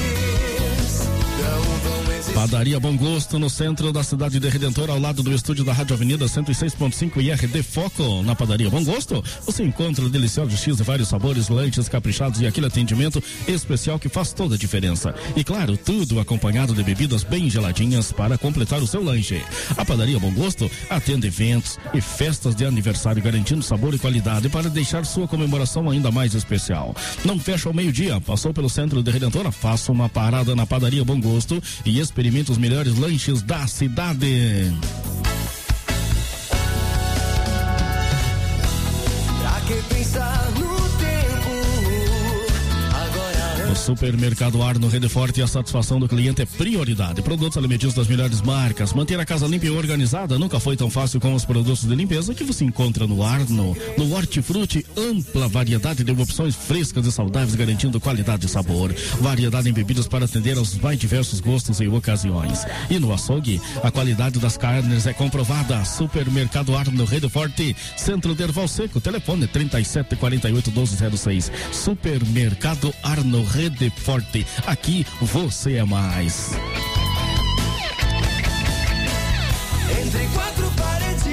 Não vão existir. Padaria Bom Gosto, no centro da cidade de Redentora, ao lado do estúdio da Rádio Avenida cento e seis ponto cinco I R D Foco. Na Padaria Bom Gosto, você encontra deliciosos X de vários sabores, lanches caprichados e aquele atendimento especial que faz toda a diferença. E claro, tudo acompanhado de bebidas bem geladinhas para completar o seu lanche. A Padaria Bom Gosto atende eventos e festas de aniversário, garantindo sabor e qualidade para deixar sua comemoração ainda mais especial. Não fecha ao meio-dia, passou pelo centro de Redentora, faça uma parada na Padaria Bom Gosto e experimente os melhores lanches da cidade. Pra que pensar no tempo? Agora No Supermercado Arno Rede Forte, a satisfação do cliente é prioridade. Produtos alimentícios das melhores marcas. Manter a casa limpa e organizada nunca foi tão fácil com os produtos de limpeza que você encontra no Arno. No Hortifruti, ampla variedade de opções frescas e saudáveis, garantindo qualidade e sabor. Variedade em bebidas para atender aos mais diversos gostos e ocasiões. E no açougue, a qualidade das carnes é comprovada. Supermercado Arno Rede Forte, Centro de Erval Seco, telefone trinta e sete quarenta e oito doze zero seis. Supermercado Arno Rede Forte, aqui você é mais. entre quatro paredes,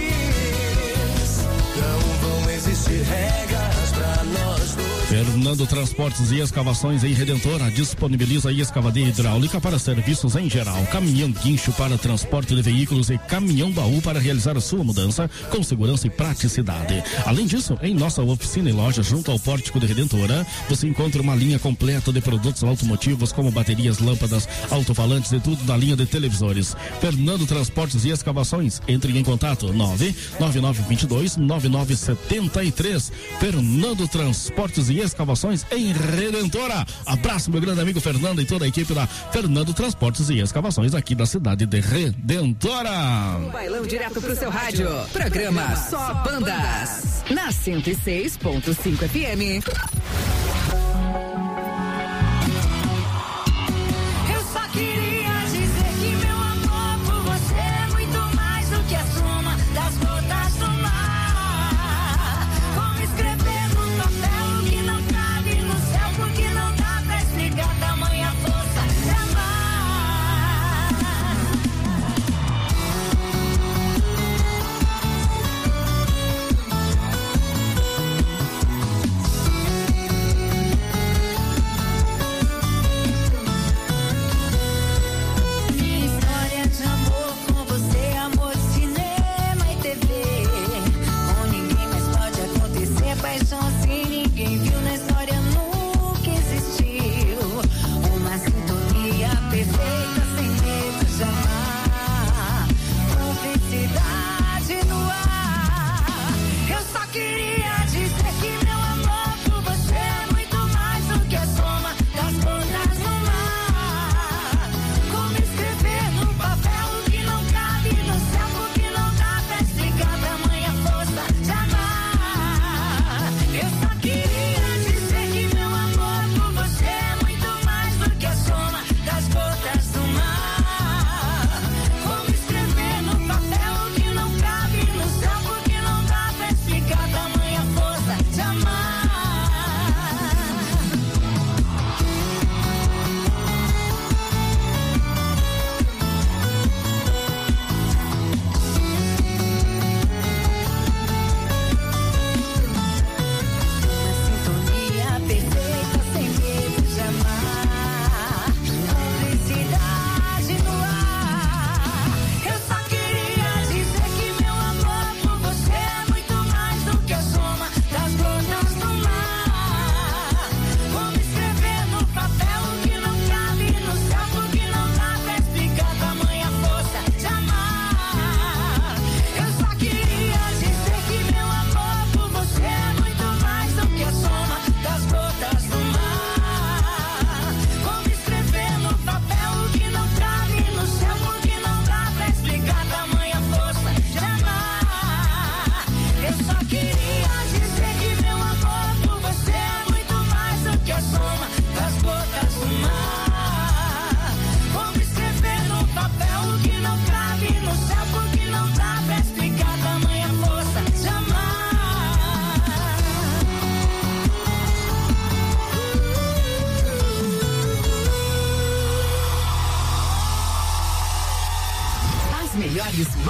não vão existir regras pra nós dois. Fernando Transportes e Escavações em Redentora disponibiliza escavadeira hidráulica para serviços em geral, caminhão guincho para transporte de veículos e caminhão baú para realizar a sua mudança com segurança e praticidade. Além disso, em nossa oficina e loja junto ao Pórtico de Redentora, você encontra uma linha completa de produtos automotivos como baterias, lâmpadas, alto-falantes e tudo da linha de televisores. Fernando Transportes e Escavações, entre em contato nove nove nove dois dois nove nove sete três. Fernando Transportes e Escavações em Redentora. Abraço, meu grande amigo Fernando e toda a equipe da Fernando Transportes e Escavações aqui da cidade de Redentora. Bailão direto pro seu rádio. Programa Só Bandas. Na cento e seis ponto cinco F M. Eu só queria dizer que meu amor por você é muito mais do que a soma das gotas do mar. Como escrever no papel que não cabe no céu, porque não dá pra explicar tamanha força de amar.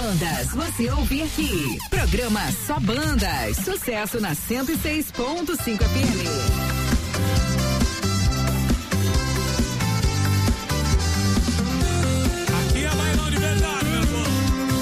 bandas, você ouve aqui. Programa Só Bandas, sucesso na cento e seis ponto cinco F M. Aqui é bailão de verdade, meu povo.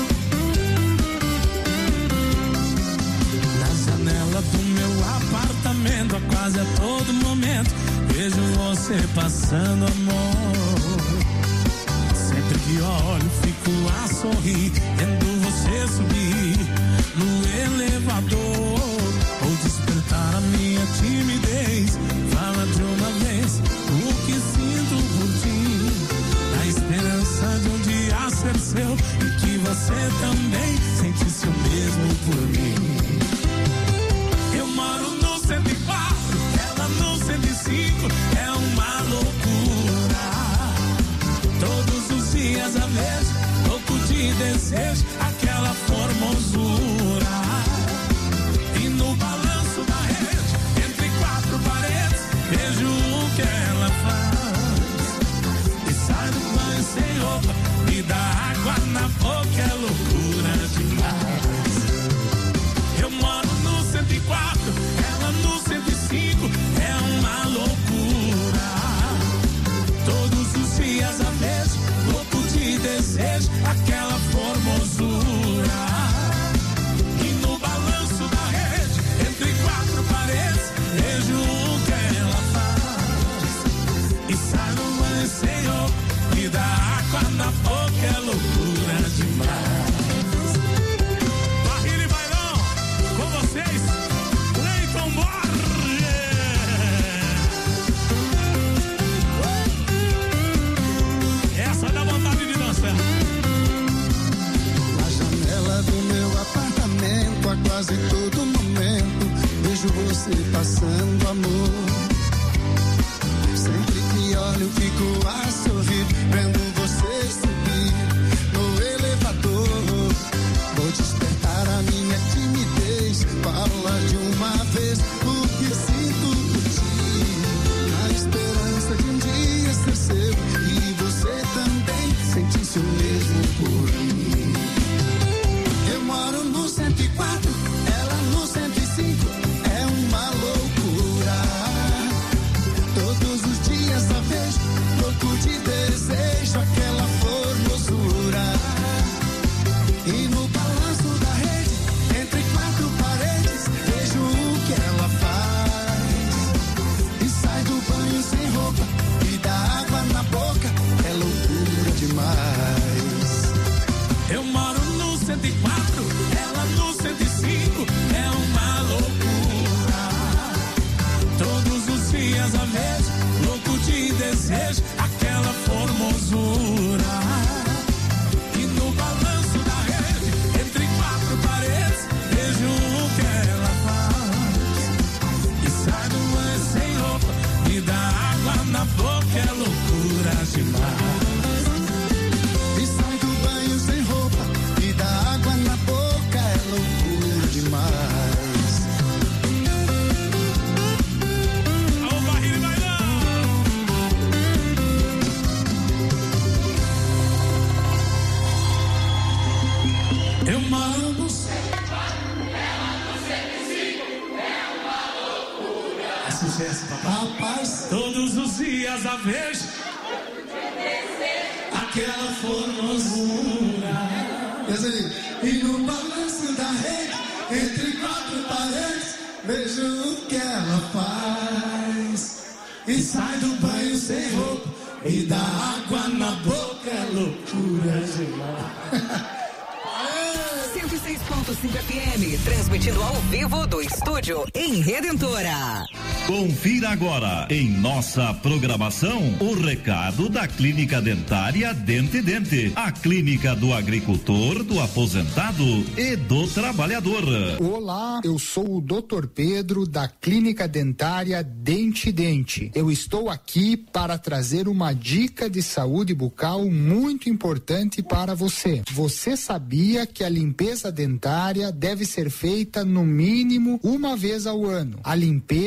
Na janela do meu apartamento, a quase a todo momento, vejo você passando, amor. Sempre que olho, fico a sorrir, vendo você subir no elevador. Ou despertar a minha timidez, fala de uma vez o que sinto por ti. Na esperança de um dia ser seu e que você também sentisse o mesmo por mim. Eu moro no cento e quatro, ela no cento e cinco, é uma loucura. Todos os dias a vejo, louco de desejo, aquela formosura. E no balanço da rede, entre quatro paredes, vejo o que ela faz. E sai do banho sem roupa, me dá água na boca, é loucura demais. Eu moro no cento e quatro, ela no cento e cinco, é uma loucura. Todos os dias a vejo, louco de desejo, aquela formosura. E no balanço da rede, entre quatro paredes, vejo o que ela faz. E sai no banho sem roupa, me dá água na boca, é loucura demais. Barrilha e bailão, com vocês, Cleiton Borges. Essa dá vontade de dançar. Na janela do meu apartamento, a quase todo momento, vejo você passando, amor. Sempre que olho, fico a sorrir, vendo você subir no elevador. Vou despertar a minha timidez, fala de uma vez o que sinto por ti. Na esperança de um dia ser seu e você também sentisse o mesmo por mim. Eu moro no cento e quatro, ela no cento e cinco, é uma loucura. Todos os dias a vejo, louco de desejo, aquela formosura. E no balanço da rede, entre quatro paredes, vejo o que ela faz. E sai do banho sem roupa, e dá água na boca, é loucura demais. Eu moro no cento e quatro, ela no cento e cinco, é uma loucura. Todos os dias a vejo, louco de desejo, aquela formosura. E no balanço da rede, entre quatro paredes, vejo o que ela faz. E sai do banho sem roupa, me dá água na boca, é loucura demais. E sai do banho sem roupa, e dá água na boca, é loucura demais. Alô, Barrilha e bailão! Eu moro no cento e quatro, ela no cento e cinco, é uma loucura. É sucesso, papai. Rapaz, todos os dias a vejo aquela formosura. E no balanço da rede, entre quatro paredes, vejo o que ela faz. E sai do banho sem roupa, e dá água na boca, é loucura demais. cento e seis ponto cinco F M, transmitindo ao vivo do estúdio em Redentora. Confira agora, em nossa programação, o recado da Clínica Dentária Dente Dente, a clínica do agricultor, do aposentado e do trabalhador. Olá, eu sou o doutor Pedro da Clínica Dentária Dente Dente. Eu estou aqui para trazer uma dica de saúde bucal muito importante para você. Você sabia que a limpeza dentária deve ser feita no mínimo uma vez ao ano? A limpeza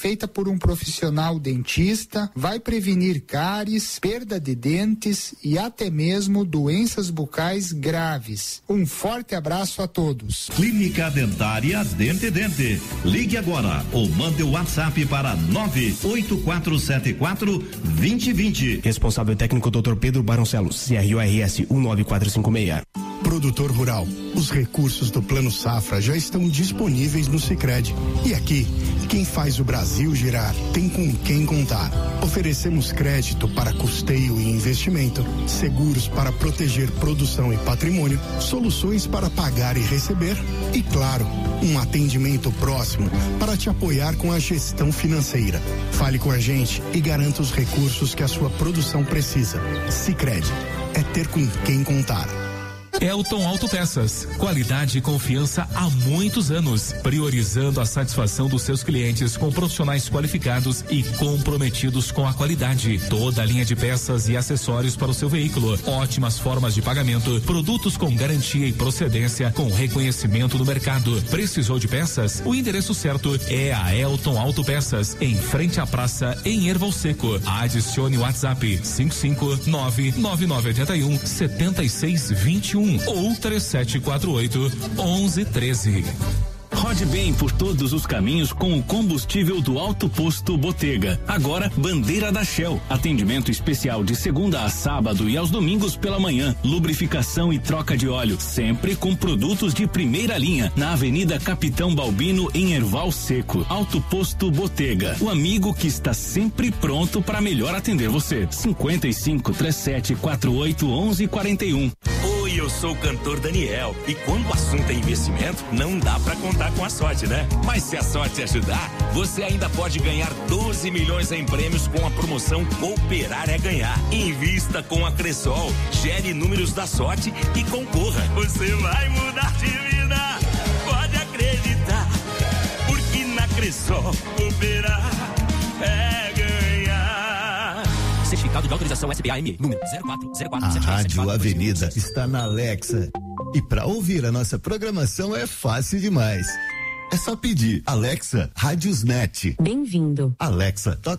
feita por um profissional dentista, vai prevenir cáries, perda de dentes e até mesmo doenças bucais graves. Um forte abraço a todos. Clínica Dentária Dente Dente. Ligue agora ou mande o WhatsApp para nove oito quatro sete quatro, dois zero dois zero. Responsável técnico doutor Pedro Baroncelos, C R O R S um nove quatro cinco seis. Produtor rural, os recursos do Plano Safra já estão disponíveis no Sicredi. E aqui, quem faz o Brasil girar tem com quem contar. Oferecemos crédito para custeio e investimento, seguros para proteger produção e patrimônio, soluções para pagar e receber e, claro, um atendimento próximo para te apoiar com a gestão financeira. Fale com a gente e garanta os recursos que a sua produção precisa. Sicredi, é ter com quem contar. Elton Autopeças, qualidade e confiança há muitos anos, priorizando a satisfação dos seus clientes com profissionais qualificados e comprometidos com a qualidade. Toda a linha de peças e acessórios para o seu veículo, ótimas formas de pagamento, produtos com garantia e procedência com reconhecimento do mercado. Precisou de peças? O endereço certo é a Elton Autopeças, em frente à praça em Erval Seco. Adicione o WhatsApp cinco cinco nove nove nove oito um sete seis dois um ou três sete quatro oito um um um três. Rode bem por todos os caminhos com o combustível do Alto Posto Botega. Agora, bandeira da Shell. Atendimento especial de segunda a sábado e aos domingos pela manhã. Lubrificação e troca de óleo. Sempre com produtos de primeira linha. Na Avenida Capitão Balbino, em Erval Seco. Alto Posto Botega. O amigo que está sempre pronto para melhor atender você. cinquenta e cinco, trinta e sete, quarenta e oito, onze, quarenta e um. Oi, eu sou o cantor Daniel. E quando o assunto é investimento, não dá pra contar com a sorte, né? Mas se a sorte ajudar, você ainda pode ganhar doze milhões em prêmios com a promoção Cooperar é Ganhar. Invista com a Cressol, gere números da sorte e concorra. Você vai mudar de vida, pode acreditar, porque na Cressol Cooperar é ganhar. Certificado de autorização S B A M, número zero quatro zero quatro A sete sete Rádio Avenida está na Alexa. E para ouvir a nossa programação é fácil demais. É só pedir Alexa Rádiosnet. Bem-vindo. Alexa, toca